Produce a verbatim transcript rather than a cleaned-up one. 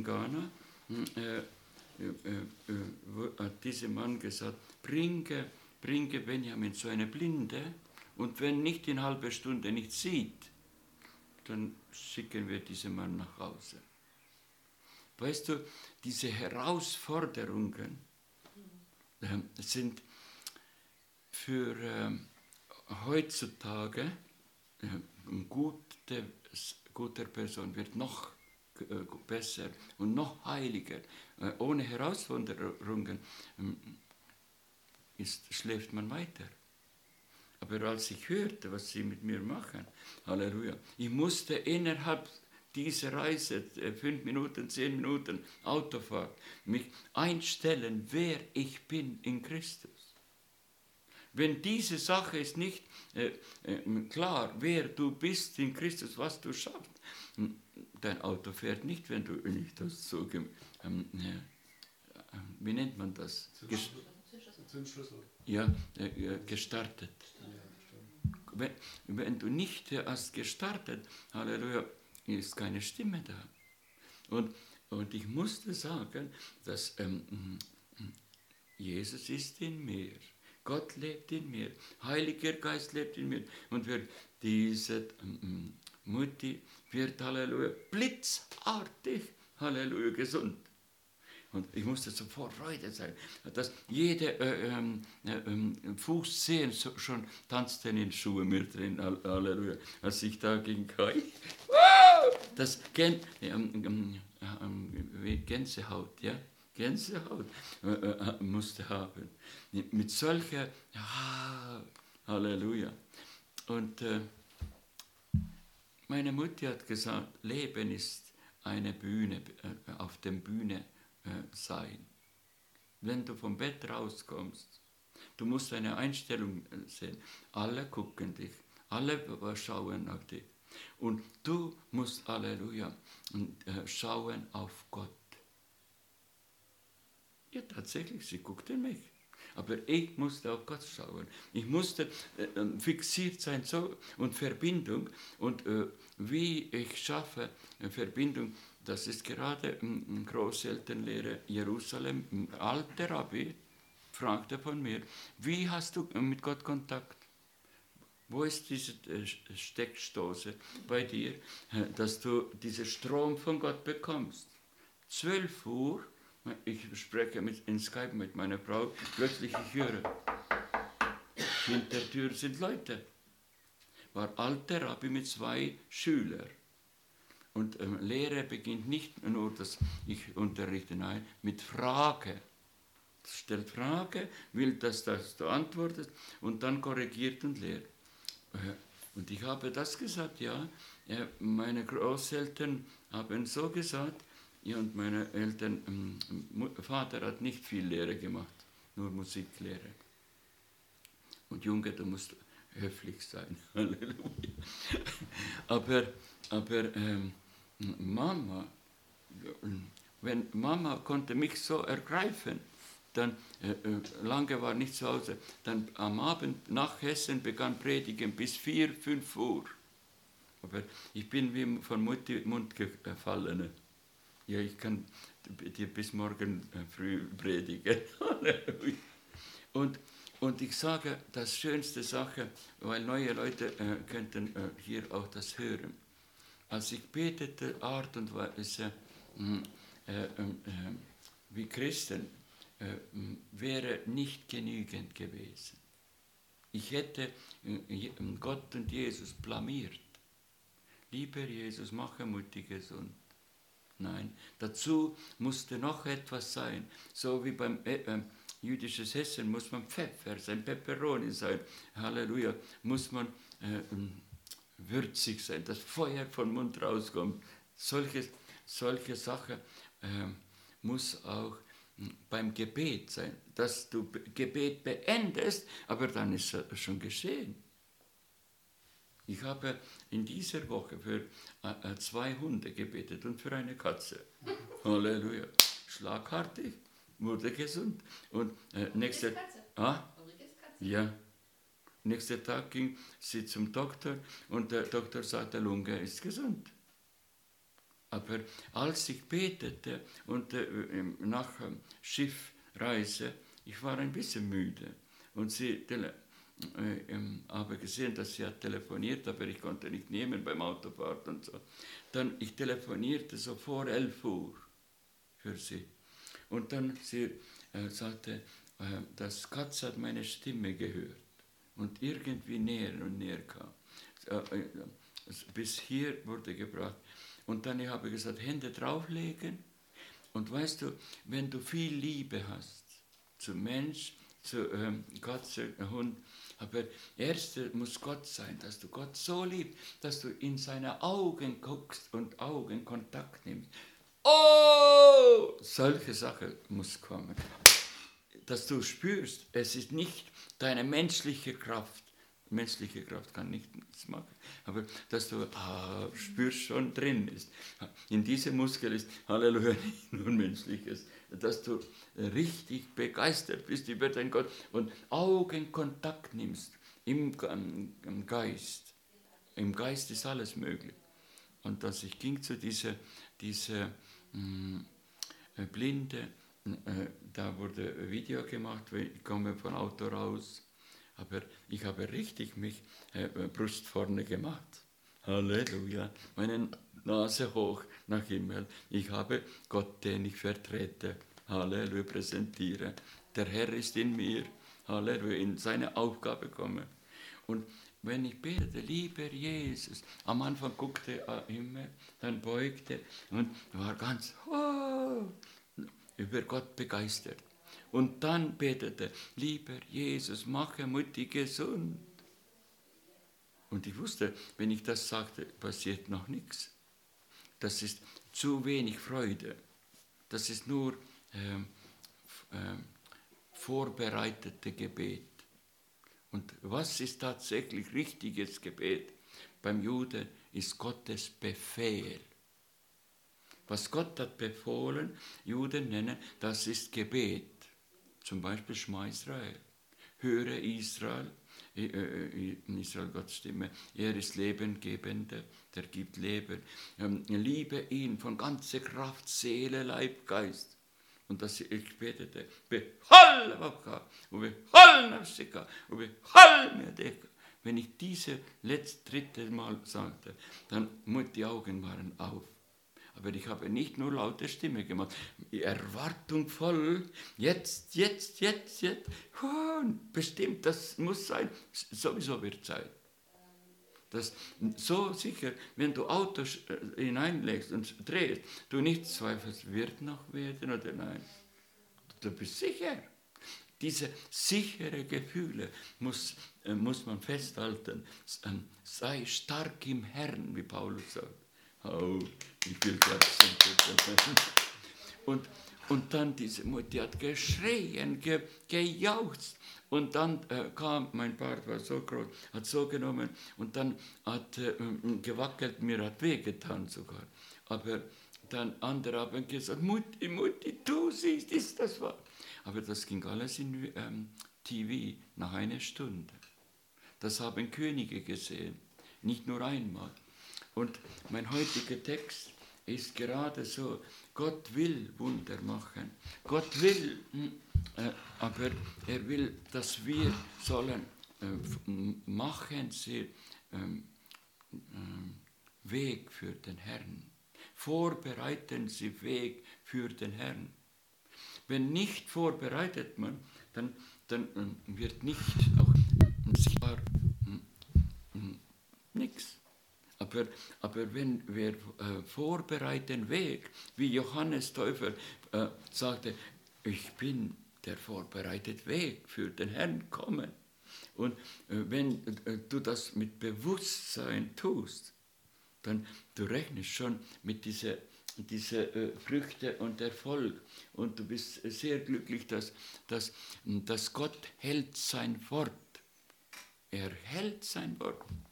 Ghana, äh, äh, äh, hat dieser Mann gesagt, bringe, bringe Benjamin zu einer Blinde und wenn nicht in halber Stunde nicht sieht, dann schicken wir diesen Mann nach Hause. Weißt du, diese Herausforderungen äh, sind für äh, heutzutage äh, eine gute, gute Person wird noch äh, besser und noch heiliger. Äh, ohne Herausforderungen äh, ist, schläft man weiter. Aber als ich hörte, was sie mit mir machen, Halleluja, ich musste innerhalb dieser Reise, fünf Minuten, zehn Minuten Autofahrt, mich einstellen, wer ich bin in Christus. Wenn diese Sache ist nicht äh, äh, klar, wer du bist in Christus, was du schaffst, dein Auto fährt nicht, wenn du nicht das so, ähm, äh, wie nennt man das? Zündschlüssel. Ja, äh, gestartet. Wenn, wenn du nicht hast gestartet, Halleluja, ist keine Stimme da. Und, und ich musste sagen, dass ähm, Jesus ist in mir. Gott lebt in mir. Heiliger Geist lebt in mir. Und wird diese ähm, Mutti wird, Halleluja, blitzartig, Halleluja, gesund. Und ich musste so vor Freude sein, dass jede äh, äh, Fuß sehen, so, schon tanzten in Schuhe mit drin, Halleluja, als ich da ging. Das Gän, ähm, ähm, Gänsehaut, ja, Gänsehaut äh, äh, musste haben. Mit solcher, ja, Halleluja. Und äh, meine Mutter hat gesagt, Leben ist eine Bühne, äh, auf der Bühne sein. Wenn du vom Bett rauskommst, du musst eine Einstellung sehen. Alle gucken dich, alle schauen nach dir. Und du musst, Halleluja, schauen auf Gott. Ja, tatsächlich, sie guckte mich. Aber ich musste auf Gott schauen. Ich musste äh, fixiert sein so, und Verbindung. Und äh, wie ich schaffe äh, Verbindung, das ist gerade im Großelternlehre Jerusalem, ein alter Rabbi fragte von mir, wie hast du mit Gott Kontakt? Wo ist diese Steckstoße bei dir, dass du diesen Strom von Gott bekommst? zwölf Uhr, ich spreche mit, in Skype mit meiner Frau, plötzlich ich höre, hinter der Tür sind Leute. War alter Rabbi mit zwei Schülern. Und ähm, Lehre beginnt nicht nur, dass ich unterrichte, nein, mit Frage. Stellt Frage, will, dass, dass du antwortest und dann korrigiert und lehrt. Äh, und ich habe das gesagt, ja, äh, meine Großeltern haben so gesagt, ja, und meine Eltern, ähm, Vater hat nicht viel Lehre gemacht, nur Musiklehre. Und Junge, du musst höflich sein, Halleluja. aber, aber, ähm, Mama, wenn Mama konnte mich so ergreifen, dann äh, lange war nicht zu Hause, dann am Abend nach Hessen begann Predigen bis vier, fünf Uhr. Aber ich bin wie von Mund gefallen. Ja, ich kann dir bis morgen früh predigen. und, und ich sage, das schönste Sache, weil neue Leute äh, könnten äh, hier auch das hören. Als ich betete, Art und Weise äh, äh, äh, wie Christen, äh, wäre nicht genügend gewesen. Ich hätte äh, Gott und Jesus blamiert. Lieber Jesus, mache Mutti gesund. Nein, dazu musste noch etwas sein. So wie beim äh, äh, jüdisches Essen muss man Pfeffer sein, Peperoni sein. Halleluja, muss man äh, würzig sein, das Feuer vom Mund rauskommt. Solche, solche Sache äh, muss auch beim Gebet sein, dass du Gebet beendest, aber dann ist es schon geschehen. Ich habe in dieser Woche für äh, zwei Hunde gebetet und für eine Katze. Halleluja. Schlagartig, wurde gesund. Und äh, nächste, ah, ja, nächster Tag ging sie zum Doktor und der Doktor sagte, Lunge ist gesund. Aber als ich betete und äh, nach ähm, Schiffreise, ich war ein bisschen müde und sie tele- äh, ähm, habe gesehen, dass sie hat telefoniert, aber ich konnte nicht nehmen beim Autofahrt und so. Dann ich telefonierte so vor elf Uhr für sie und dann sie äh, sagte, äh, das Katz hat meine Stimme gehört und irgendwie näher und näher kam. Äh, äh, bis hier wurde gebracht. Und dann ich habe gesagt, Hände drauflegen. Und weißt du, wenn du viel Liebe hast, zu Mensch, zu ähm, Katze, Hund, aber erst muss Gott sein, dass du Gott so liebst, dass du in seine Augen guckst und Augenkontakt nimmst. Oh, solche Sache muss kommen. Dass du spürst, es ist nicht deine menschliche Kraft. Menschliche Kraft kann nichts machen, aber dass du ah, spürst, schon drin ist. In diesem Muskel ist Halleluja nicht nur menschliches, dass du richtig begeistert bist über den Gott und Augenkontakt nimmst im, im Geist. Im Geist ist alles möglich. Und dass ich ging zu dieser, dieser mh, Blinde, äh, da wurde ein Video gemacht, ich komme vom Auto raus. Aber ich habe richtig mich äh, Brust vorne gemacht. Halleluja. Meine Nase hoch nach Himmel. Ich habe Gott, den ich vertrete. Halleluja, präsentiere. Der Herr ist in mir. Halleluja, in seine Aufgabe komme. Und wenn ich betete, lieber Jesus, am Anfang guckte er Himmel, dann beugte und war ganz oh, über Gott begeistert. Und dann betete, lieber Jesus, mache Mutti gesund. Und ich wusste, wenn ich das sagte, passiert noch nichts. Das ist zu wenig Freude. Das ist nur ähm, ähm, vorbereitete Gebet. Und was ist tatsächlich richtiges Gebet? Beim Juden ist Gottes Befehl. Was Gott hat befohlen, Juden nennen, das ist Gebet. Zum Beispiel Schma Israel. Höre Israel, Israel Gottes Stimme. Er ist Lebengebender, der gibt Leben. Liebe ihn von ganzer Kraft, Seele, Leib, Geist. Und dass ich betete, behall Wabka, behall Nafsika, behall Medeka. Wenn ich diese letzte, dritte Mal sagte, dann die Augen waren auf. Aber ich habe nicht nur laute Stimme gemacht, erwartungsvoll, jetzt, jetzt, jetzt, jetzt, bestimmt, das muss sein, sowieso wird Zeit. Das so sicher, wenn du Autos hineinlegst und drehst, du nicht zweifelst, wird noch werden oder nein. Du bist sicher. Diese sichere Gefühle muss, äh, muss man festhalten. Sei stark im Herrn, wie Paulus sagt. Oh, ich will klatschen. Und, und dann diese Mutter hat geschrien, ge, gejauchzt. Und dann äh, kam, mein Bart war so groß, hat so genommen und dann hat äh, gewackelt, mir hat wehgetan sogar. Aber dann andere haben gesagt, Mutti, Mutti, du siehst, ist das wahr? Aber das ging alles in ähm, T V nach einer Stunde. Das haben Könige gesehen, nicht nur einmal. Und mein heutiger Text ist gerade so, Gott will Wunder machen. Gott will, äh, aber er will, dass wir sollen äh, machen sie äh, äh, Weg für den Herrn. Vorbereiten sie Weg für den Herrn. Wenn nicht vorbereitet man, dann, dann äh, wird nicht auch sichtbar äh, äh, nichts. Aber, aber wenn wir äh, vorbereiten Weg, wie Johannes Täufer äh, sagte, ich bin der vorbereitete Weg für den Herrn kommen. Und äh, wenn äh, du das mit Bewusstsein tust, dann du rechnest schon mit dieser diese äh, Früchte und Erfolg. Und du bist sehr glücklich, dass, dass, dass Gott hält sein Wort. Er hält sein Wort.